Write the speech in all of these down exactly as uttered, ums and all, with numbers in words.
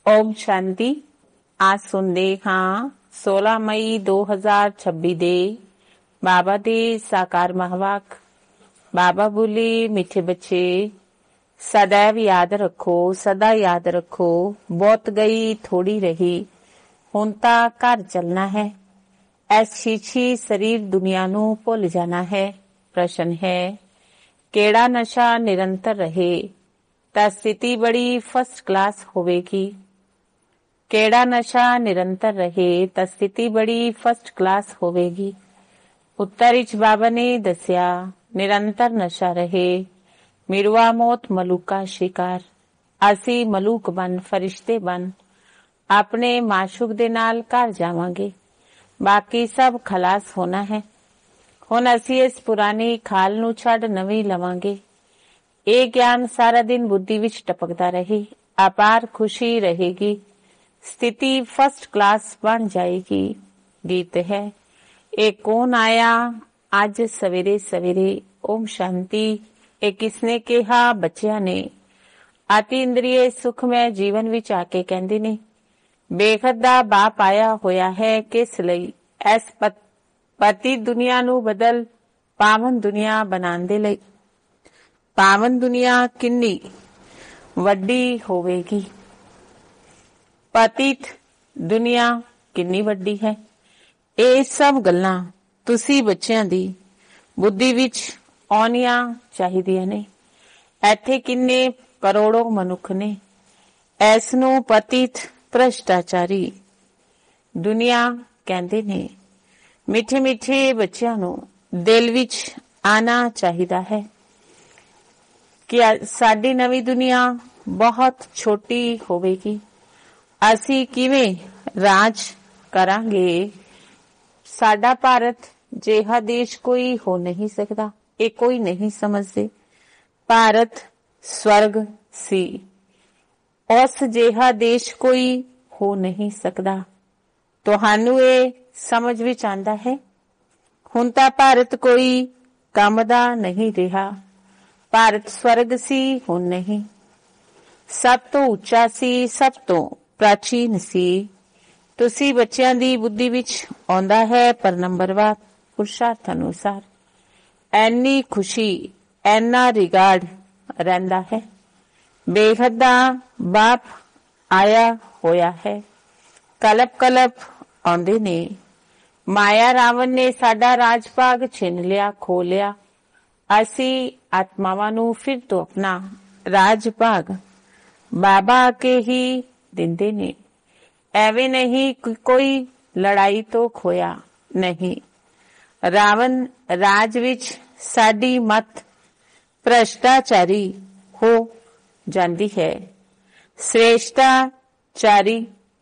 ओम शांति। आज सुनते हाँ सोलह मई दो हज़ार छब्बी दे बाबा दे साकार महवाक। बाबा बोले, मिठे बच्चे सदैव याद रखो, सदा याद रखो, बहुत गई थोड़ी रही, हुण तां घर चलना है। इस छीछी शरीर दुनिया नू भुल जाना है। प्रश्न है, केड़ा नशा निरंतर रहे तां स्थिति बड़ी फर्स्ट क्लास होवेगी। केड़ा नशा निरंतर रहे तां स्थिति बड़ी फर्स्ट क्लास होवेगी। उत्तर विच बाबा ने दसिया, निरंतर नशा रहे, मिरवा मौत मलूका शिकार। असी मलूक बन फरिश्ते बन अपने माशूक दे नाल घर जावांगे, बाकी सब खलास होना है। हुण असी इस पुरानी खाल नू छड्ड नवी लवांगे। ये ज्ञान सारा दिन बुद्धि विच टपकदा रहे, अपार खुशी रहेगी, स्थिति फर्स्ट क्लास बन जाएगी। गीत है, एक कौन आया अज सवेरे सवेरे। ओम शांति। ये किसने कहा? बच्चियां ने। अति इंद्रिय सुखमय जीवन विच आके कहंदे ने, बेखद दा बाप आया होया है किस लई? इस पति दुनिया नू बदल पावन दुनिया बनाने दे लई। पावन दुनिया किन्नी वड्डी होवेगी, पतित दुनिया किन्नी वड्डी है। ये सब गल्लां तुसी बच्चियां दी बुद्धि विच आउणियां चाहीदियां ने। इत्थे किन्ने करोड़ों मनुख ने। इस नू पतित भ्रष्टाचारी दुनिया कहंदे ने। मिठे मिठे बच्चियां नू दिल विच आना चाहिदा है कि साडी नवी दुनिया बहुत छोटी होवेगी। असी किवें राज करांगे। साडा भारत जिहा देश कोई हो नहीं सकता, ये कोई नहीं समझदे। भारत स्वर्ग सी, उस जिहा देश कोई हो नहीं सकता। तुहानू ये समझ विच आंदा है? हुण तां भारत कोई काम दा नहीं रहा। भारत स्वर्ग सी, हुण नहीं। सब तो उच्चा सी, सब तो प्राचीन सी। तुसी बच्चियां दी बुद्धि विच आउंदा है, पर नंबरवार पुरुषार्थ अनुसार ऐनी खुशी ऐना रिगार्ड रहिंदा है। बेहद दा बाप आया होया है। कलप कलप आउंदे ने। माया रावण ने साडा राज भाग छिन लिया, खो लिया। असी आत्मावां नू फिर तो अपना राज भाग बाबा आके ही दिंदे ने। एवें नहीं कि कोई लड़ाई तो खोया नहीं। रावण राज विच साडी मत भ्रष्टाचारी हो जांदी है। श्रेष्ठाचारी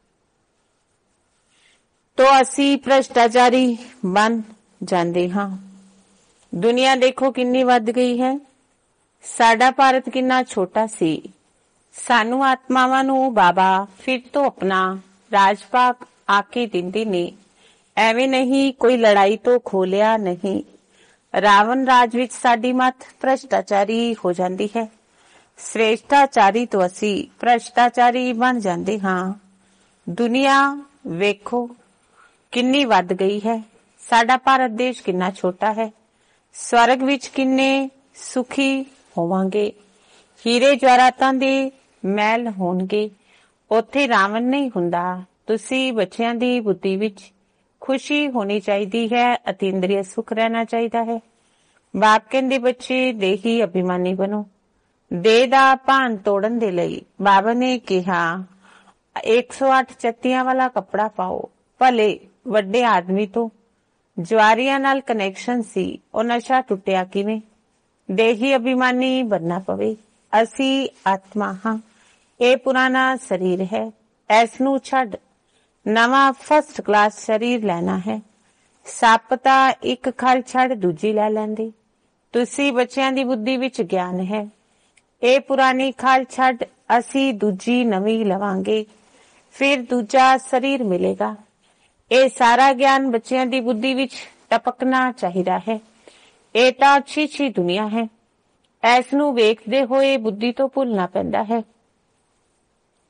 तो असी भ्रष्टाचारी बन जांदे हां। दुनिया देखो किन्नी वध गई है। साडा भारत किन्ना छोटा सी। सानू आत्मावां नू बाबा फिर तो अपना राजभाग आके दिंदे ने। एवें नहीं कोई लड़ाई तो खोलिया नहीं। रावण राज विच साडी मत भ्रष्टाचारी हो जांदी है। श्रेष्ठाचारी तो असी भ्रष्टाचारी बन जांदे हां। दुनिया वेखो किन्नी वध गई है। साडा भारत देश किन्ना छोटा है। स्वर्ग विच किन्ने सुखी होवांगे। हीरे जवाहरातां दे महल होणगे। उत्थे रावण नहीं हुंदा। तुसी बच्चियां दी बुद्धि विच खुशी होनी चाहिदी है। अति इंद्रिय सुख रहना चाहिदा है। बाप कहंदे, बच्चे देही अभिमानी बनो। देह दा भान तोड़न दे लई बाबा ने कहा, एक सौ अठ चत्तियां वाला कपड़ा पाओ। भले वड्डे आदमी तो जवारियां नाल कनैक्शन सी, ओ नशा टुटिया किवें? देही अभिमानी बनना पवे। असी आत्मा हां। ये पुराना शरीर है। इस नू छड्ड नवा फर्स्ट क्लास शरीर लेना है। सप तां एक खल छड्ड दूजी लै लैंदे। तुसी बच्चियां दी बुद्धि विच ज्ञान है। ये पुरानी खल छड्ड असी दूजी नवी लवांगे, फिर दूजा शरीर मिलेगा। ये सारा ज्ञान बच्चियां दी बुद्धि विच टपकना चाहिदा है। ये तां अच्छी अच्छी दुनिया है। इस नू वेखदे होए बुद्धि तो भुलना पैंदा है।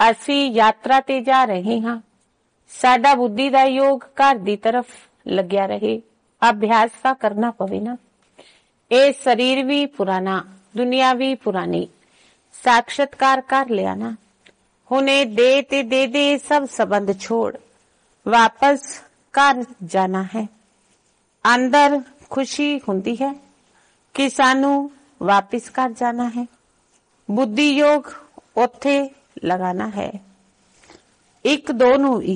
ਅਸੀਂ ਯਾਤਰਾ ਤੇ ਜਾ ਰਹੇ ਹਾਂ। ਸਾਡਾ ਬੁੱਧੀ ਦਾ ਯੋਗ ਘਰ ਦੀ ਤਰਫ ਲੱਗਿਆ ਰਹੇ। ਅਭਿਆਸ ਤਾਂ ਕਰਨਾ ਪਵੇ ਨਾ। ਇਹ ਸਰੀਰ ਵੀ ਪੁਰਾਣਾ, ਦੁਨੀਆ ਵੀ ਪੁਰਾਣੀ। ਸਾਖਸ਼ਾਤਕਾਰ ਕਰ ਲਿਆ ਨਾ। ਹੁਣ ਇਹ ਦੇ ਤੇ ਦੇ ਦੇ ਸਭ ਸੰਬੰਧ ਛੋੜ ਵਾਪਸ ਘਰ ਜਾਣਾ ਹੈ। ਅੰਦਰ ਖੁਸ਼ੀ ਹੁੰਦੀ ਹੈ ਕਿ ਸਾਨੂੰ ਵਾਪਿਸ ਘਰ ਜਾਣਾ ਹੈ। ਬੁੱਧੀ ਯੋਗ ਉੱਥੇ ਲਗਾਣਾ ਹੈ। ਇੱਕ ਦੋ ਨੂੰ ਵੀ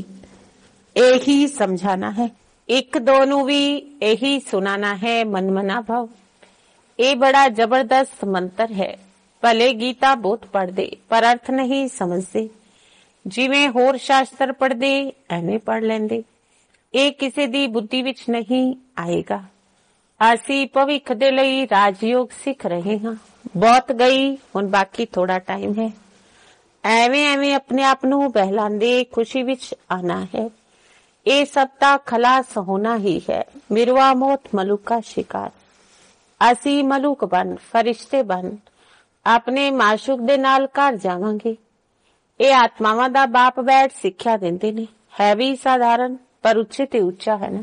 ਇਹੀ ਸਮਝਾਣਾ ਹੈ, ਇੱਕ ਦੋ ਨੂੰ ਵੀ ਇਹੀ ਸੁਣਾਣਾ ਹੈ। ਮਨਮਨਾ ਭਾਵ ਇਹ ਬੜਾ ਜ਼ਬਰਦਸਤ ਮੰਤਰ ਹੈ। ਭਲੇ ਗੀਤਾ ਬਹੁਤ ਪੜ੍ਹਦੇ ਪਰ ਅਰਥ ਨਹੀਂ ਸਮਝਦੇ। ਜਿਵੇਂ ਹੋਰ ਸ਼ਾਸਤਰ ਪੜ੍ਹਦੇ ਐਵੇਂ ਪੜ੍ਹ ਲੈਂਦੇ। ਇਹ ਕਿਸੇ ਦੀ ਬੁੱਧੀ ਵਿੱਚ ਨਹੀਂ ਆਏਗਾ। ਅਸੀਂ ਭਵਿੱਖ ਦੇ ਲਈ ਰਾਜਯੋਗ ਸਿੱਖ ਰਹੇ ਹਾਂ। ਬਹੁਤ ਗਈ, ਹੁਣ ਬਾਕੀ ਥੋੜਾ ਟਾਈਮ ਹੈ। ਐਵੇਂ ਐਵੇਂ ਆਪਣੇ ਆਪ ਨੂੰ ਬਹਿਲਾਂਦੇ ਖੁਸ਼ੀ ਵਿੱਚ ਆਣਾ ਹੈ। ਇਹ ਸਭ ਤਾਂ ਖਲਾਸ ਹੋਣਾ ਹੀ ਹੈ। ਮਿਰਵਾ ਮੌਤ ਮਲੂਕ ਦਾ ਸ਼ਿਕਾਰ। ਅਸੀਂ ਮਲੂਕ ਬਣ, ਫਰਿਸ਼ਤੇ ਬਣ ਆਪਣੇ ਮਾਸ਼ੂਕ ਦੇ ਨਾਲ ਘਰ ਜਾਵਾਂਗੇ। ਇਹ ਆਤਮਾਵਾਂ ਦਾ ਬਾਪ ਬੈਠ ਸਿੱਖਿਆ ਦਿੰਦੇ ਨੇ। ਹੈ ਵੀ ਸਾਧਾਰਨ ਪਰ ਉੱਚੇ ਤੇ ਉੱਚਾ ਹੈ ਨਾ।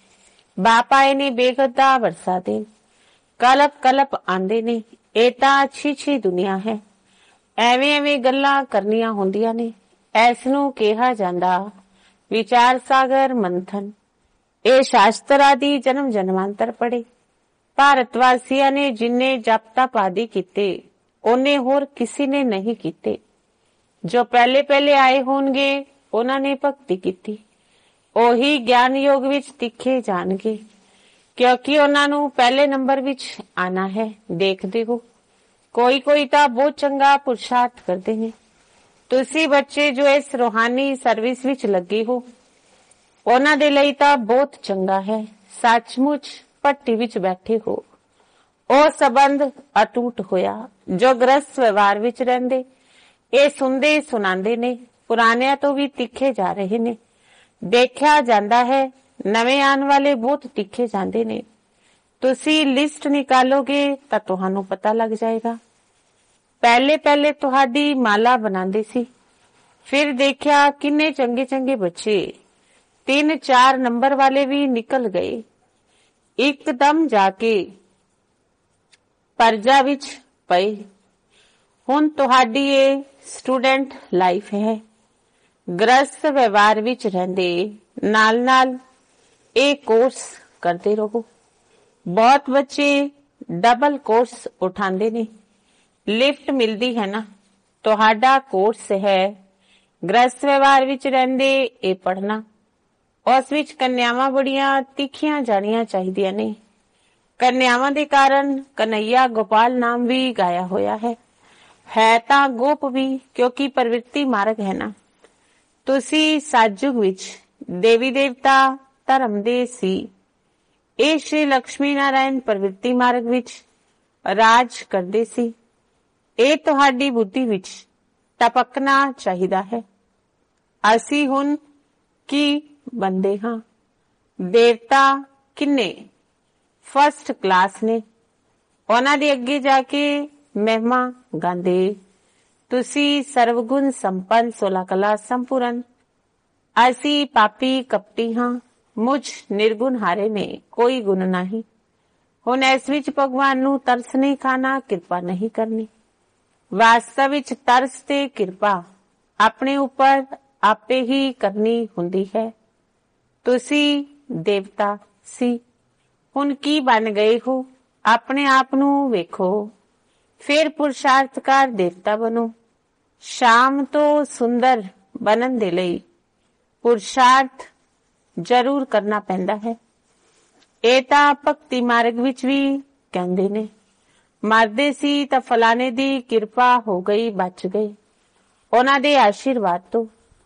ਬਾਪ ਆਏ ਨੇ ਬੇਗਦਾ ਵਰਸਾ ਦੇ, ਕਲਪ ਕਲਪ ਆਂਦੇ ਨੇ। ਇਹ ਤਾਂ ਅੱਛੀ ਅੱਛੀ ਦੁਨੀਆ ਹੈ। ਐਵੇਂ ਐਵੇਂ ਗੱਲਾਂ ਕਰਨੀਆਂ ਹੁੰਦੀਆਂ ਨੇ। ਇਸ ਨੂੰ ਕਿਹਾ ਜਾਂਦਾ ਵਿਚਾਰ ਸਾਗਰ ਮੰਥਨ। ਇਹ ਸ਼ਾਸਤਰ ਆਦਿ ਜਨਮ ਜਨਮਾਂਤਰ ਪੜੇ। ਭਾਰਤ ਵਾਸੀਆਂ ਨੇ ਜਿੰਨੇ ਜਪ ਤਪ ਆਦਿ ਕੀਤੇ ਉਹਨੇ ਹੋਰ ਕਿਸੇ ਨੇ ਨਹੀਂ ਕੀਤੇ। ਜੋ ਪਹਿਲੇ ਪਹਿਲੇ ਆਏ ਹੋਣਗੇ ਉਹਨਾਂ ਨੇ ਭਗਤੀ ਕੀਤੀ, ਉਹੀ ਗਿਆਨ ਯੋਗ ਵਿੱਚ ਤਿੱਖੇ ਜਾਣਗੇ, ਕਿਉਂਕਿ ਉਹਨਾਂ ਨੂੰ ਪਹਿਲੇ ਨੰਬਰ ਵਿੱਚ ਆਣਾ ਹੈ। ਦੇਖਦੇ ਹੋ ਕੋਈ ਕੋਈ ਤਾਂ ਬਹੁਤ ਚੰਗਾ ਪੁਰਸ਼ਾਰਥ ਕਰਦੇ ਨੇ। ਤੁਸੀਂ ਬੱਚੇ ਜੋ ਇਸ ਰੂਹਾਨੀ ਸਰਵਿਸ ਵਿੱਚ ਲੱਗੇ ਹੋ ਉਹਨਾਂ ਦੇ ਲਈ ਤਾਂ ਬਹੁਤ ਚੰਗਾ ਹੈ। ਸੱਚਮੁੱਚ ਭੱਟੀ ਵਿੱਚ ਬੈਠੇ ਹੋ। ਉਹ ਸੰਬੰਧ ਅਟੁੱਟ ਹੋਇਆ। ਜੋ ਗ੍ਰਸਤ ਵਿਵਹਾਰ ਵਿੱਚ ਰਹਿੰਦੇ ਇਹ ਸੁਣਦੇ ਸੁਣਾਉਂਦੇ ਨੇ, ਪੁਰਾਣਿਆਂ ਤੋਂ ਵੀ ਤਿੱਖੇ ਜਾ ਰਹੇ ਨੇ। ਦੇਖਿਆ ਜਾਂਦਾ ਹੈ ਨਵੇਂ ਆਉਣ ਵਾਲੇ ਬਹੁਤ ਤਿੱਖੇ ਜਾਂਦੇ ਨੇ। ਤੁਸੀਂ ਲਿਸਟ ਨਿਕਾਲੋਗੇ ਤਾਂ ਤੁਹਾਨੂੰ ਪਤਾ ਲੱਗ ਜਾਏਗਾ। ਪਹਿਲੇ ਪਹਿਲੇ ਤੁਹਾਡੀ ਮਾਲਾ ਬਣਾਉਂਦੇ ਸੀ, ਫਿਰ ਦੇਖਿਆ ਕਿੰਨੇ ਚੰਗੇ ਚੰਗੇ ਬੱਚੇ ਤਿੰਨ ਚਾਰ ਨੰਬਰ ਵਾਲੇ ਵੀ ਨਿਕਲ ਗਏ। ਇੱਕਦਮ ਜਾ ਕੇ ਪਰਜਾ ਵਿੱਚ ਪਏ। ਹੁਣ ਤੁਹਾਡੀ ਇਹ ਸਟੂਡੈਂਟ ਲਾਈਫ ਹੈ। ਗ੍ਰਸਤ ਵਿਵਹਾਰ ਵਿੱਚ ਰਹਿੰਦੇ ਨਾਲ ਨਾਲ ਇਹ ਕੋਰਸ ਕਰਦੇ ਰਹੋ। ਬਹੁਤ ਬੱਚੇ ਡਬਲ ਕੋਰਸ ਉਠਾਉਂਦੇ ਨੇ। ਲਿਫਟ ਮਿਲਦੀ ਹੈ ਨਾ। ਤੁਹਾਡਾ ਕੋਰਸ ਹੈ ਗ੍ਰਸਤ ਵਿਵਹਾਰ ਵਿੱਚ ਰਹਿੰਦੇ ਇਹ ਪੜ੍ਹਨਾ। ਉਸ ਵਿੱਚ ਕੰਨਿਆਵਾਂ ਬੜੀਆਂ ਤਿੱਖੀਆਂ ਜਾਣੀਆਂ ਚਾਹੀਦੀਆਂ ਨੇ। ਕੰਨਿਆਵਾਂ ਦੇ ਕਾਰਨ ਕਨਈਆ ਗੋਪਾਲ ਨਾਮ ਵੀ ਗਾਇਆ ਹੋਇਆ ਹੈ। ਹੈ ਤਾਂ ਗੋਪ ਵੀ, ਕਿਉਂਕਿ ਪ੍ਰਵਿਰਤੀ ਮਾਰਗ ਹੈ ਨਾ। ਤੁਸੀਂ ਸਤਜੁਗ ਵਿੱਚ ਦੇਵੀ ਦੇਵਤਾ ਧਰਮ ਦੇ ਸੀ। ਇਹ ਸ਼੍ਰੀ ਲక్ష్ਮੀ ਨਾਰਾਇਣ ਪ੍ਰਵਿਰਤੀ ਮਾਰਗ ਵਿੱਚ ਰਾਜ ਕਰਦੇ ਸੀ। ਇਹ ਤੁਹਾਡੀ ਬੁੱਧੀ ਵਿੱਚ ਟਪਕਣਾ ਚਾਹੀਦਾ ਹੈ। ਅਸੀਂ ਹੁਣ ਕੀ ਬੰਦੇ ਹਾਂ? ਦੇਵਤਾ ਕਿੰਨੇ ਫਸਟ ਕਲਾਸ ਨੇ। ਉਹਨਾਂ ਦੇ ਅੱਗੇ ਜਾ ਕੇ ਮਹਿਮਾ ਗਾਉਂਦੇ ਤੁਸੀਂ ਸਰਵਗੁਣ ਸੰਪੰਨ ਸੋਲਾ ਕਲਾ ਸੰਪੂਰਨ। ਅਸੀਂ ਪਾਪੀ ਕਪਟੀ ਹਾਂ, ਮੁਝ ਨਿਰਗੁਣ ਹਾਰੇ ਨੇ, ਕੋਈ ਗੁਣ ਨਹੀਂ। ਹੁਣ ਇਸ ਵਿੱਚ ਭਗਵਾਨ ਨੂੰ ਤਰਸ ਨਹੀਂ ਖਾਣਾ, ਕਿਰਪਾ ਨਹੀਂ ਕਰਨੀ। ਵਾਸਤਵ ਵਿੱਚ ਤਰਸ ਤੇ ਕਿਰਪਾ ਆਪਣੇ ਉੱਪਰ ਆਪੇ ਹੀ ਕਰਨੀ ਹੁੰਦੀ ਹੈ। ਤੁਸੀਂ ਦੇਵਤਾ ਸੀ, ਹੁਣ ਕੀ ਬਣ ਗਏ ਹੋ? ਆਪਣੇ ਆਪ ਨੂੰ ਵੇਖੋ, ਫਿਰ ਪੁਰਸ਼ਾਰਥਕਾਰ ਦੇਵਤਾ ਬਣੋ। ਸ਼ਾਮ ਤੋਂ ਸੁੰਦਰ ਬਣਨ ਦੇ ਲਈ ਪੁਰਸ਼ਾਰਥ ਜ਼ਰੂਰ ਕਰਨਾ ਪੈਂਦਾ ਹੈ। ਇਹ ਤਾਂ ਭਗਤੀ ਮਾਰਗ ਵਿੱਚ ਵੀ ਕਹਿੰਦੇ ਨੇ। ਮਰਦੇ ਸੀ ਤਾਂ ਫਲਾਣੇ ਦੀ ਕਿਰਪਾ ਹੋ ਗਈ, ਬਚ ਗਏ। ਉਹਨਾਂ ਦੇ ਆਸ਼ੀਰਵਾਦ ਤੋਂ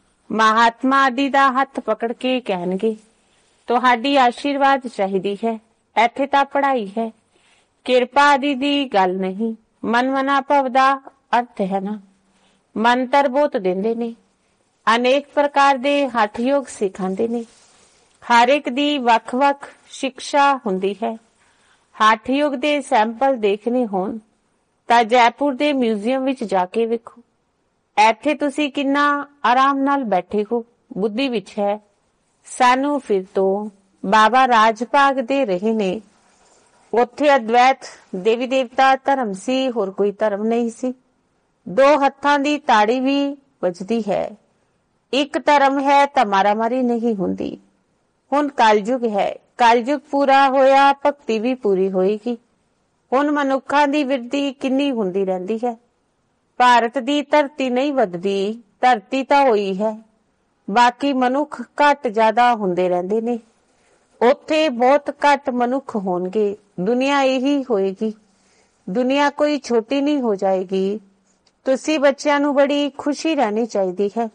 ਮਹਾਤਮਾ ਆਦਿ ਦਾ ਹੱਥ ਪਕੜ ਕੇ ਕਹਿਣਗੇ ਤੁਹਾਡੀ ਆਸ਼ੀਰਵਾਦ ਚਾਹੀਦੀ ਹੈ। ਇੱਥੇ ਤਾਂ ਪੜ੍ਹਾਈ ਹੈ, ਕਿਰਪਾ ਆਦਿ ਦੀ ਗੱਲ ਨਹੀਂ। ਮਨਮਨਾ ਭਵ ਦਾ ਅਰਥ ਹੈ ਨਾ। ਮੰਤਰ ਬਹੁਤ ਦਿੰਦੇ ਨੇ, ਅਨੇਕ ਪ੍ਰਕਾਰ ਦੇ ਹੱਠ ਯੋਗ ਸਿਖਾਉਂਦੇ ਨੇ। ਹਰ ਇੱਕ ਦੀ ਵੱਖ ਵੱਖ ਸਿੱਖਿਆ ਹੁੰਦੀ ਹੈ। ਹੱਠ ਯੋਗ ਦੇ ਸੈਂਪਲ ਦੇਖਣੇ ਹੋਣ ਤਾਂ ਜੈਪੁਰ ਦੇ ਮਿਊਜ਼ੀਅਮ ਵਿੱਚ ਜਾ ਕੇ ਵੇਖੋ। ਇੱਥੇ ਤੁਸੀਂ ਕਿੰਨਾ ਆਰਾਮ ਨਾਲ ਬੈਠੇ ਹੋ, ਬੁੱਧੀ ਵਿੱਚ ਹੈ। ਸਾਨੂੰ ਫਿਰ ਤੋਂ ਬਾਬਾ ਰਾਜ ਭਾਗ ਦੇ ਰਹੇ ਨੇ। ਉੱਥੇ ਅਦਵੈਤ ਦੇਵੀ ਦੇਵਤਾ ਧਰਮ ਸੀ, ਹੋਰ ਕੋਈ ਧਰਮ ਨਹੀਂ ਸੀ। ਦੋ ਹੱਥਾਂ ਦੀ ਤਾੜੀ ਵੀ ਵੱਜਦੀ ਹੈ। ਇੱਕ ਧਰਮ ਹੈ ਤਾਂ ਮਾਰਾਮਾਰੀ ਨਹੀਂ ਹੁੰਦੀ। ਹੁਣ ਕਲਯੁਗ ਹੈ, ਕਲਯੁਗ ਪੂਰਾ ਹੋਇਆ, ਭਗਤੀ ਵੀ ਪੂਰੀ ਹੋਏਗੀ। ਹੁਣ ਮਨੁੱਖਾਂ ਦੀ ਵਿਰਧੀ ਕਿੰਨੀ ਹੁੰਦੀ ਰਹਿੰਦੀ ਹੈ। ਭਾਰਤ ਦੀ ਧਰਤੀ ਨਹੀਂ ਵੱਧਦੀ, ਧਰਤੀ ਤਾਂ ਹੋਈ ਹੈ, ਬਾਕੀ ਮਨੁੱਖ ਘੱਟ ਜ਼ਿਆਦਾ ਹੁੰਦੇ ਰਹਿੰਦੇ ਨੇ। ਉੱਥੇ ਬਹੁਤ ਘੱਟ ਮਨੁੱਖ ਹੋਣਗੇ। ਦੁਨੀਆ ਇਹੀ ਹੋਏਗੀ। ਦੁਨੀਆ ਕੋਈ ਛੋਟੀ ਨਹੀਂ ਹੋ ਜਾਏਗੀ। ਤੁਸੀਂ ਬੱਚਿਆਂ ਨੂੰ ਬੜੀ ਖੁਸ਼ੀ ਰਹਿਣੀ ਚਾਹੀਦੀ ਹੈ।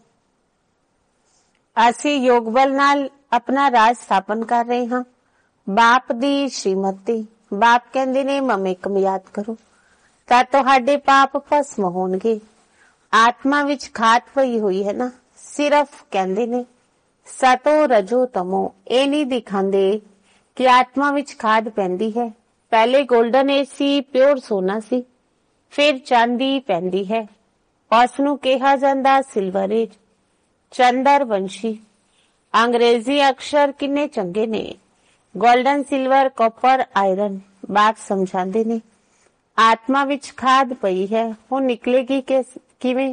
ਅਸੀਂ ਯੋਗ ਬਲ ਨਾਲ ਆਪਣਾ ਰਾਜ ਸਥਾਪਨ ਕਰ ਰਹੇ ਹਾਂ। ਬਾਪ ਦੀ ਸ਼੍ਰੀਮਤੀ। ਬਾਪ ਕਹਿੰਦੇ ਨੇ ਮਮੇਕਮ ਯਾਦ ਕਰੋ ਤਾਂ ਤੁਹਾਡੇ ਪਾਪ ਭਸਮ ਹੋਣਗੇ। ਆਤਮਾ ਵਿੱਚ ਖਾਦ ਪਈ ਹੋਈ ਹੈ ਨਾ। ਸਿਰਫ ਕਹਿੰਦੇ ਨੇ ਸਤੋ ਰਜੋ ਤਮੋ, ਇਹ ਨਹੀਂ ਦਿਖਾਉਂਦੇ ਕਿ ਆਤਮਾ ਵਿੱਚ ਖਾਦ ਪੈਂਦੀ ਹੈ। ਪਹਿਲੇ ਗੋਲਡਨ ਏਜ ਸੀ, ਪਿਓਰ ਸੋਨਾ ਸੀ, ਫਿਰ ਚਾਂਦੀ ਪੈਂਦੀ ਹੈ। ਉਸ ਨੂੰ ਕਿਹਾ ਜਾਂਦਾ ਸਿਲਵਰ ਏਜ। ਚੰਦਰ ਵੰਸ਼ੀ। ਅੰਗਰੇਜ਼ੀ ਅਕਸ਼ਰ ਕਿੰਨੇ ਚੰਗੇ ਨੇ। Golden, silver, copper, iron. ਬਾਪ ਸਮਝਾਉਂਦੇ ਨੇ ਆਤਮਾ ਵਿੱਚ ਖਾਦ ਪਈ ਹੈ। ਹੁਣ ਨਿਕਲੇਗੀ ਕਿਵੇਂ?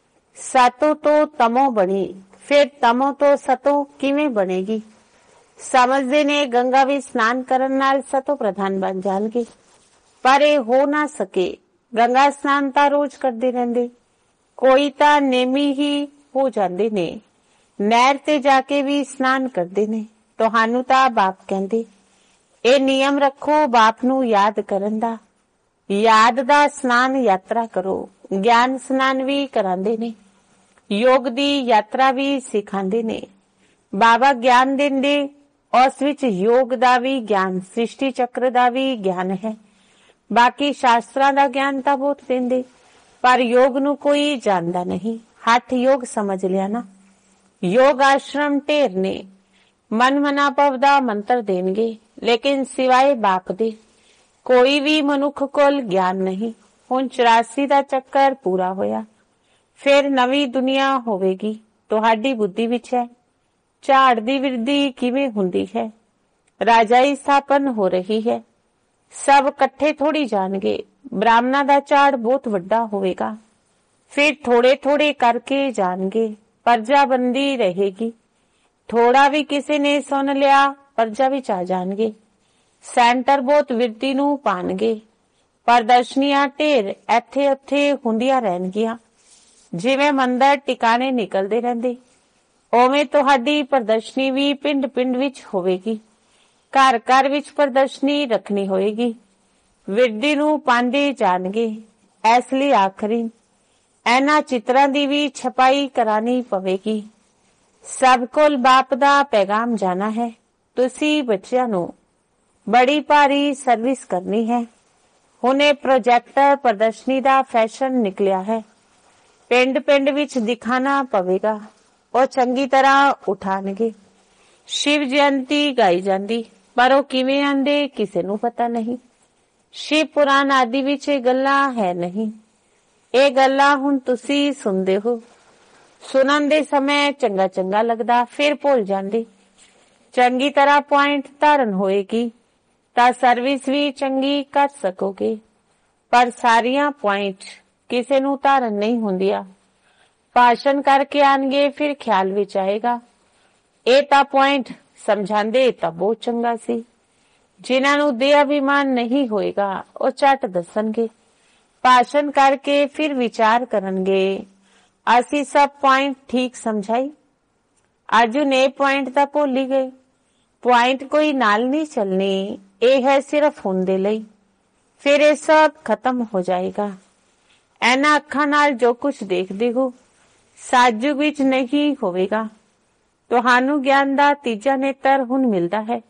ਸਤੋ ਤੋਂ ਤਮੋ ਬਣੀ, ਫਿਰ ਤਮੋ ਤੋਂ ਸਤੋ ਕਿਵੇਂ ਬਣੇਗੀ? ਸਮਝਦੇ ਨੇ ਗੰਗਾ ਵਿੱਚ ਇਸ਼ਨਾਨ ਕਰਨ ਨਾਲ ਸਤੋ ਪ੍ਰਧਾਨ ਬਣ ਜਾਣਗੇ, ਪਰ ਇਹ ਹੋ ਨਾ ਸਕੇ। ਗੰਗਾ ਇਸ਼ਨਾਨ ਤਾਂ ਰੋਜ਼ ਕਰਦੇ ਰਹਿੰਦੇ, ਕੋਈ ਤਾਂ ਨੇਮੀ ਹੀ ਹੋ ਜਾਂਦੇ ਨੇ। ਨਹਿਰ ਤੇ ਜਾ ਕੇ ਵੀ ਇਸ਼ਨਾਨ ਕਰਦੇ ਨੇ। ਤੁਹਾਨੂੰ ਤਾਂ ਬਾਪ ਕਹਿੰਦੇ ਇਹ ਨਿਯਮ ਰੱਖੋ ਬਾਪ ਨੂੰ ਯਾਦ ਕਰਨ ਦਾ। ਯਾਦ ਦਾ ਇਸ਼ਨਾਨ ਯਾਤਰਾ ਕਰੋ। ਗਿਆਨ ਇਸ਼ਨਾਨ ਵੀ ਕਰਾਉਂਦੇ ਨੇ, ਯੋਗ ਦੀ ਯਾਤਰਾ ਵੀ ਸਿਖਾਉਂਦੇ ਨੇ। ਬਾਬਾ ਗਿਆਨ ਦਿੰਦੇ, ਉਸ ਵਿੱਚ ਯੋਗ ਦਾ ਵੀ ਗਿਆਨ, ਸ੍ਰਿਸ਼ਟੀ ਚੱਕਰ ਦਾ ਵੀ ਗਿਆਨ ਹੈ। ਬਾਕੀ ਸ਼ਾਸਤਰਾਂ ਦਾ ਗਿਆਨ ਤਾਂ ਬਹੁਤ ਦਿੰਦੇ, ਪਰ ਯੋਗ ਨੂੰ ਕੋਈ ਜਾਣਦਾ ਨਹੀਂ। ਹੱਠ ਯੋਗ ਸਮਝ ਲਿਆ ਨਾ। ਯੋਗ ਆਸ਼ਰਮ ਢੇਰ ਨੇ, ਮਨ ਮਨਾ ਭਵ ਦਾ ਮੰਤਰ ਦੇਣਗੇ, ਲੇਕਿਨ ਸਿਵਾਏ ਬਾਪ ਦੇ ਕੋਈ ਵੀ ਮਨੁੱਖ ਕੋਲ ਗਿਆਨ ਨਹੀਂ। ਹੁਣ ਚੁਰਾਸੀ ਦਾ ਚੱਕਰ ਪੂਰਾ ਹੋਇਆ, ਫਿਰ ਨਵੀਂ ਦੁਨੀਆ ਹੋਵੇਗੀ। ਤੁਹਾਡੀ ਬੁੱਧੀ ਵਿੱਚ ਹੈ ਝਾੜ ਦੀ ਵਿਰਧੀ ਕਿਵੇਂ ਹੁੰਦੀ ਹੈ। ਰਾਜਾਈ ਸਥਾਪਨ ਹੋ ਰਹੀ ਹੈ। ਸਭ ਇਕੱਠੇ ਥੋੜੀ ਜਾਣਗੇ। ਬ੍ਰਾਹਮਣਾਂ ਦਾ ਝਾੜ ਬਹੁਤ ਵੱਡਾ ਹੋਵੇਗਾ, ਫਿਰ ਥੋੜੇ ਥੋੜੇ ਕਰਕੇ ਜਾਣਗੇ। ਪਰਜਾਬੰਦੀ ਰਹੇਗੀ। ਥੋੜਾ ਵੀ ਕਿਸੇ ਨੇ ਸੁਣ ਲਿਆ, ਪਰਜਾ ਵਿੱਚ ਆ ਜਾਣਗੇ। ਸੈਂਟਰ ਬਹੁਤ ਵਿਰਤੀ ਨੂੰ ਪਾਣਗੇ। ਪ੍ਰਦਰਸ਼ਨੀਆਂ ਢੇਰ ਇੱਥੇ ਉੱਥੇ ਹੁੰਦੀਆਂ ਰਹਿਣਗੀਆਂ। ਜਿਵੇਂ ਮੰਦਰ ਟਿਕਾਣੇ ਨਿਕਲਦੇ ਰਹਿੰਦੇ, ਉਵੇਂ ਤੁਹਾਡੀ ਪ੍ਰਦਰਸ਼ਨੀ ਵੀ ਪਿੰਡ ਪਿੰਡ ਵਿੱਚ ਹੋਵੇਗੀ। ਘਰ ਘਰ ਵਿੱਚ ਪ੍ਰਦਰਸ਼ਨੀ ਰੱਖਣੀ ਹੋਏਗੀ। ਵਿਰਦੀ ਨੂੰ ਪਾਉਂਦੇ ਜਾਣਗੇ। ਇਸ ਲਈ ਆਖਰੀ ਇਹਨਾਂ ਚਿੱਤਰਾਂ ਦੀ ਵੀ ਛਪਾਈ ਕਰਾਣੀ ਪਵੇਗੀ। ਸਭ ਕੋਲ ਬਾਪ ਦਾ ਪੈਗਾਮ ਜਾਣਾ ਹੈ। ਤੁਸੀਂ ਬੱਚਿਆਂ ਨੂੰ ਬੜੀ ਭਾਰੀ ਸਰਵਿਸ ਕਰਨੀ ਹੈ। ਹੁਣ ਇਹ ਪ੍ਰੋਜੈਕਟਰ ਪ੍ਰਦਰਸ਼ਨੀ ਦਾ ਫੈਸ਼ਨ ਨਿਕਲਿਆ ਹੈ। ਪਿੰਡ ਪਿੰਡ ਵਿੱਚ ਦਿਖਾਣਾ ਪਵੇਗਾ। ਉਹ ਚੰਗੀ ਤਰ੍ਹਾਂ ਉਠਾਣਗੇ। ਸ਼ਿਵ ਜਯੰਤੀ ਗਾਈ ਜਾਂਦੀ, ਪਰ ਉਹ ਕਿਵੇਂ ਆਂਦੇ ਕਿਸੇ ਨੂੰ ਪਤਾ ਨਹੀਂ। ਸ਼ਿਵ ਪੁਰਾਣ ਆਦਿ ਵਿੱਚ ਇਹ ਗੱਲਾਂ ਹੈ ਨਹੀਂ। ਇਹ ਗੱਲਾਂ ਹੁਣ ਤੁਸੀਂ ਸੁਣਦੇ ਹੋ। ਸੁਣਨ ਦੇ ਸਮੇਂ ਚੰਗਾ ਚੰਗਾ ਲੱਗਦਾ, ਫਿਰ ਭੁੱਲ ਜਾਂਦੇ। ਚੰਗੀ ਤਰ੍ਹਾਂ ਪੁਆਇੰਟ ਧਾਰਨ ਹੋਏਗੀ ਤਾਂ ਸਰਵਿਸ ਵੀ ਚੰਗੀ ਕਰ ਸਕੋਗੇ, ਪਰ ਸਾਰੀਆਂ ਪੁਆਇੰਟ ਕਿਸੇ ਨੂੰ ਧਾਰਨ ਨਹੀਂ ਹੁੰਦੀਆਂ। ਭਾਸ਼ਣ ਕਰਕੇ ਆਣਗੇ, ਫਿਰ ਖਿਆਲ ਵਿੱਚ ਆਏਗਾ ਇਹ ਤਾਂ ਪੁਆਇੰਟ ਸਮਝਾਉਂਦੇ ਤਾਂ ਬਹੁਤ ਚੰਗਾ ਸੀ। ਜਿਨ੍ਹਾਂ ਨੂੰ ਦੇ ਅਭਿਮਾਨ ਨਹੀਂ ਹੋਏਗਾ ਉਹ ਝਟ ਦੱਸਣਗੇ। ਭਾਸ਼ਣ ਕਰਕੇ ਫਿਰ ਵਿਚਾਰ ਕਰਨਗੇ, ਅਸੀਂ ਸਭ ਪੁਆਇੰਟ ਠੀਕ ਸਮਝਾਈ। ਅੱਜ ਨੇ ਪੁਆਇੰਟ ਤਾਂ ਭੁੱਲ ਹੀ ਗਏ। ਪੁਆਇੰਟ ਕੋਈ ਨਾਲ ਨਹੀਂ ਚੱਲਣੀ, ਇਹ ਹੈ ਸਿਰਫ ਹੁਣ ਦੇ ਲਈ, ਫਿਰ ਇਹ ਸਭ ਖਤਮ ਹੋ ਜਾਏਗਾ। ਇਹਨਾਂ ਅੱਖਾਂ ਨਾਲ ਜੋ ਕੁਝ ਦੇਖਦੇ ਹੋ ਸਤਿਯੁਗ ਵਿੱਚ ਨਹੀਂ ਹੋਵੇਗਾ। ਤੁਹਾਨੂੰ ਗਿਆਨ ਦਾ ਤੀਜਾ ਨੇਤਰ ਹੁਣ ਮਿਲਦਾ ਹੈ।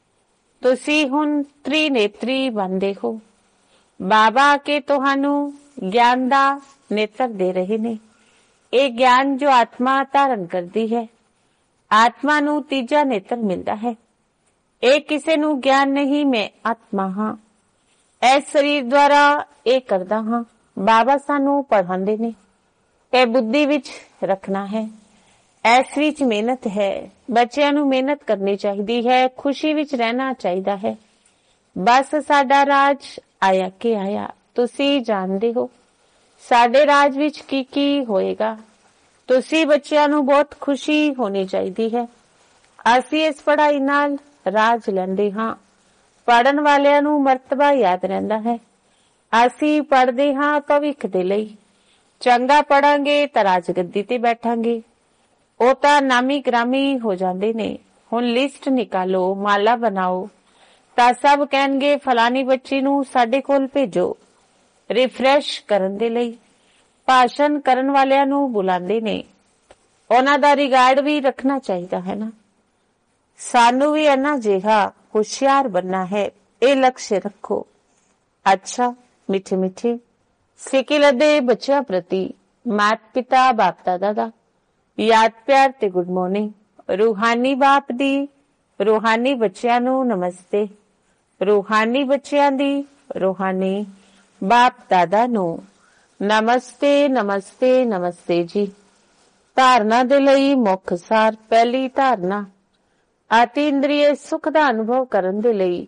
ਤੁਸੀਂ ਹੁਣ ਤ੍ਰਿਨੇਤਰੀ ਬਣਦੇ ਹੋ। ਬਾਬਾ ਆ ਕੇ ਤੁਹਾਨੂੰ ਗਿਆਨ ਦਾ ਨੇਤਰ ਦੇ ਰਹੇ ਨੇ। ਇਹ ਗਿਆਨ ਜੋ ਆਤਮਾ ਧਾਰਨ ਕਰਦੀ ਹੈ, ਆਤਮਾ ਨੂੰ ਤੀਜਾ ਨੇਤਰ ਮਿਲਦਾ ਹੈ। ਇਹ ਕਿਸੇ ਨੂੰ ਗਿਆਨ ਨਹੀਂ, ਮੈਂ ਆਤਮਾ ਹਾਂ, ਇਸ ਸਰੀਰ ਦੁਆਰਾ ਇਹ ਕਰਦਾ ਹਾਂ। ਬਾਬਾ ਸਾਨੂੰ ਪੜ੍ਹਾਉਂਦੇ ਨੇ, ਇਹ ਬੁੱਧੀ ਵਿੱਚ ਰੱਖਣਾ ਹੈ। ਇਸ ਵਿੱਚ ਮਿਹਨਤ ਹੈ। ਬੱਚਿਆਂ ਨੂੰ ਮਿਹਨਤ ਕਰਨੀ ਚਾਹੀਦੀ ਹੈ, ਖੁਸ਼ੀ ਵਿੱਚ ਰਹਿਣਾ ਚਾਹੀਦਾ ਹੈ। ਬਸ ਸਾਡਾ ਰਾਜ ਆਇਆ ਕਿ ਆਇਆ, ਤੁਸੀਂ ਜਾਣਦੇ ਹੋ ਸਾਡੇ ਰਾਜ ਵਿੱਚ ਕੀ ਕੀ ਹੋਏਗਾ। ਤੁਸੀਂ ਬੱਚਿਆਂ ਨੂੰ ਬਹੁਤ ਖੁਸ਼ੀ ਹੋਣੀ ਚਾਹੀਦੀ ਹੈ। ਅਸੀਂ ਇਸ ਪੜ੍ਹਾਈ ਨਾਲ ਰਾਜ ਲੈਂਦੇ ਹਾਂ। ਪੜ੍ਹਨ ਵਾਲਿਆਂ ਨੂੰ ਮਰਤਬਾ ਯਾਦ ਰਹਿੰਦਾ ਹੈ। ਅਸੀਂ ਪੜ੍ਹਦੇ ਹਾਂ ਭਵਿੱਖ ਦੇ ਲਈ। ਚੰਗਾ ਪੜਾਂਗੇ ਤਾਂ ਰਾਜਗੱਦੀ ਤੇ ਬੈਠਾਂਗੇ। ਉਹ ਤਾਂ ਨਾਮੀ ਗ੍ਰਾਮੀ ਹੋ ਜਾਂਦੇ ਨੇ। ਹੁਣ ਲਿਸਟ ਨਿਕਾਲੋ, ਮਾਲਾ ਬਣਾਓ ਤਾਂ ਸਭ ਕਹਿਣਗੇ ਫਲਾਨੀ ਬੱਚੀ ਨੂੰ ਸਾਡੇ ਕੋਲ ਭੇਜੋ। ਰਿਫਰੈਸ਼ ਕਰਨ ਦੇ ਲਈ ਭਾਸ਼ਣ ਕਰਨ ਵਾਲਿਆਂ ਨੂੰ ਬੁਲਾਉਂਦੇ ਨੇ। ਉਹਨਾਂ ਦਾ ਰਿਗਾਰਡ ਵੀ ਰੱਖਣਾ ਚਾਹੀਦਾ ਹੈ ਨਾ। ਸਾਨੂੰ ਵੀ ਇੰਨਾ ਜਿਹਾ ਹੁਸ਼ਿਆਰ ਬਣਨਾ ਹੈ, ਇਹ ਲਕਸ਼ ਰੱਖੋ। ਅੱਛਾ ਮਿੱਠੇ ਮਿੱਠੇ ਸਿੱਕਿਲ ਦੇ ਬੱਚਿਆਂ ਪ੍ਰਤੀ ਮਾਤ ਪਿਤਾ ਬਾਪ ਦਾਦਾ ਦਾ ਯਾਦ ਪਿਆਰ ਤੇ ਗੁੱਡ ਮਾਰਨਿੰਗ। ਰੂਹਾਨੀ ਬਾਪ ਦੀ ਰੂਹਾਨੀ ਬੱਚਿਆਂ ਨੂੰ ਨਮਸਤੇ। ਰੂਹਾਨੀ ਬੱਚਿਆਂ ਦੀ ਰੂਹਾਨੀ ਬਾਪ ਦਾਦਾ ਨੂੰ ਨਮਸਤੇ ਨਮਸਤੇ ਨਮਸਤੇ ਜੀ। ਧਾਰਨਾ ਦੇ ਲਈ ਮੁੱਖ ਸਾਰ। ਪਹਿਲੀ ਧਾਰਨਾ, ਅਤਿ ਇੰਦਰੀਏ ਸੁਖ ਦਾ ਅਨੁਭਵ ਕਰਨ ਦੇ ਲਈ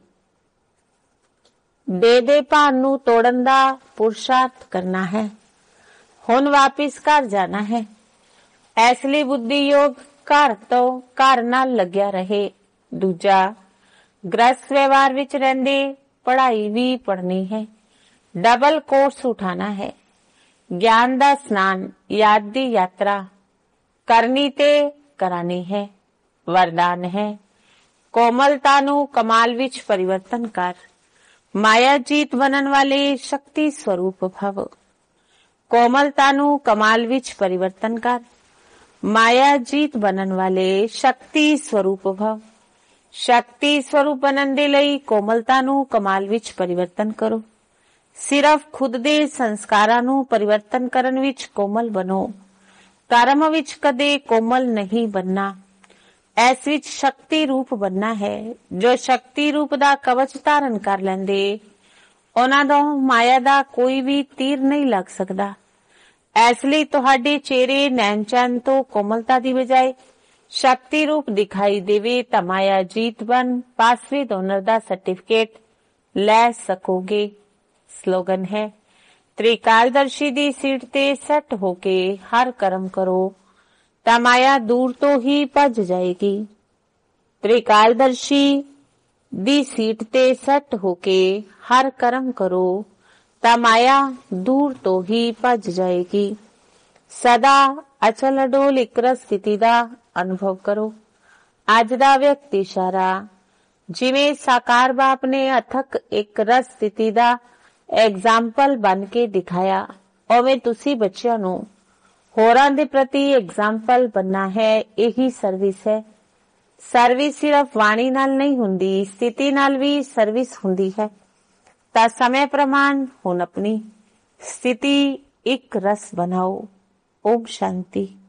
ਦੇ ਦੇ ਭਾਨ ਨੂੰ ਤੋੜਨ ਦਾ ਪੁਰਸ਼ਾਰਥ ਕਰਨਾ ਹੈ। ਹੁਣ ਵਾਪਿਸ ਘਰ ਜਾਣਾ ਹੈ। ਇਸ ਲਈ ਬੁੱਧੀ ਯੋਗ ਘਰ ਤੋਂ ਘਰ ਨਾਲ ਲੱਗਿਆ ਰਹੇ। ਦੂਜਾ, ਗ੍ਰਸਤ ਵਿਵਹਾਰ ਵਿੱਚ ਰਹਿੰਦੇ ਪੜ੍ਹਾਈ ਵੀ ਪੜ੍ਹਨੀ ਹੈ। ਡਬਲ ਕੋਰਸ ਉਠਾਣਾ ਹੈ। ਗਿਆਨ ਦਾ ਸਨਾਨ, ਯਾਦ ਦੀ ਯਾਤਰਾ ਕਰਨੀ ਤੇ ਕਰਾਣੀ ਹੈ। ਵਰਦਾਨ ਹੈ, ਕੋਮਲਤਾ ਨੂੰ ਕਮਾਲ ਵਿੱਚ ਪਰਿਵਰਤਨ ਕਰ। ਮਾਇਆ ਜੀਤ ਬਣਨ ਵਾਲੇ ਸ਼ਕਤੀ ਸਰੂਪ ਭਵ। ਕੋਮਲਤਾ ਨੂੰ ਕਮਾਲ ਵਿੱਚ ਪਰਿਵਰਤਨ ਕਰ। ਮਾਇਆ ਜੀਤ ਬਣਨ ਵਾਲੇ ਸ਼ਕਤੀ ਸਰੂਪ ਭਵ। ਸ਼ਕਤੀ ਸਰੂਪ ਬਣਨ ਦੇ ਲਈ ਕੋਮਲਤਾ ਨੂੰ ਕਮਾਲ ਵਿੱਚ ਪਰਿਵਰਤਨ ਕਰੋ। ਸਿਰਫ ਖੁਦ ਦੇ ਸੰਸਕਾਰਾਂ ਨੂੰ ਪਰਿਵਰਤਨ ਕਰਨ ਵਿੱਚ ਕੋਮਲ ਬਣੋ। ਕਰਮ ਵਿੱਚ ਕਦੇ ਕੋਮਲ ਨਹੀਂ ਬਣਨਾ। ਇਸ ਵਿੱਚ ਸ਼ਕਤੀ ਰੂਪ ਬਣਨਾ ਹੈ। ਜੋ ਸ਼ਕਤੀ ਰੂਪ ਦਾ ਕਵਚ ਧਾਰਨ ਕਰ ਲੈਂਦੇ, ਉਹਨਾਂ ਤੋਂ ਮਾਇਆ ਦਾ ਕੋਈ ਵੀ ਤੀਰ ਨਹੀਂ ਲੱਗ ਸਕਦਾ। ਇਸ ਲਈ ਤੁਹਾਡੇ ਚਿਹਰੇ ਨੈਣ ਚੈਨ ਤੋਂ ਕੋਮਲਤਾ ਦੀ ਬਜਾਏ ਸ਼ਕਤੀ ਰੂਪ ਦਿਖਾਈ ਦੇਵੇ ਤਾਂ ਮਾਇਆ ਜੀਤ ਬਣ ਪਾਸਵੇਂ ਓਨਰ ਦਾ ਸਰਟੀਫਿਕੇਟ ਲੈ ਸਕੋਗੇ। ਸਲੋਗਨ ਹੈ, ਤ੍ਰਿਕਾਲਦਰਸ਼ੀ ਦੀ ਸੀਟ ਤੇ ਸੈੱਟ ਹੋ ਕੇ ਹਰ ਕਰਮ ਕਰੋ ਤਾਂ ਮਾਇਆ ਦੂਰ ਤੋਂ ਹੀ ਭੱਜ ਜਾਏਗੀ। ਤ੍ਰਿਕਾਲਦਰਸ਼ੀ ਦੀ ਸੀਟ ਤੇ ਸੈੱਟ ਹੋ ਕੇ ਹਰ ਕਰਮ ਕਰੋ ਤਾਂ ਮਾਇਆ ਦੂਰ ਤੋਂ ਹੀ ਭੱਜ ਜਾਏਗੀ। ਸਦਾ ਅਚਲ ਅਡੋਲ ਇੱਕ ਰਸ ਸਥਿਤੀ ਦਾ ਅਨੁਭਵ ਕਰੋ। ਅੱਜ ਦਾ ਵਿਅਕਤੀ ਇਸ਼ਾਰਾ, ਜਿਵੇਂ ਸਾਕਾਰ ਬਾਪ ਨੇ ਅਥਕ ਇੱਕ ਰਸ ਸਥਿਤੀ ਦਾ ਐਗਜ਼ਾਮਪਲ ਬਣ ਕੇ ਦਿਖਾਇਆ, ਉਵੇਂ ਤੁਸੀਂ ਬੱਚਿਆਂ ਨੂੰ ਹੋਰਾਂ ਦੇ ਪ੍ਰਤੀ ਐਗਜ਼ਾਮਪਲ ਬਣਨਾ ਹੈ। ਇਹੀ ਸਰਵਿਸ ਹੈ। ਸਰਵਿਸ ਸਿਰਫ ਵਾਣੀ ਨਾਲ ਨਹੀਂ ਹੁੰਦੀ, ਸਥਿਤੀ ਨਾਲ ਵੀ ਸਰਵਿਸ ਹੁੰਦੀ ਹੈ। ਤਾਂ ਸਮੇਂ ਪ੍ਰਮਾਣ ਹੁਣ ਆਪਣੀ ਸਥਿਤੀ ਇੱਕ ਰਸ ਬਣਾਓ। ਓਮ ਸ਼ਾਂਤੀ।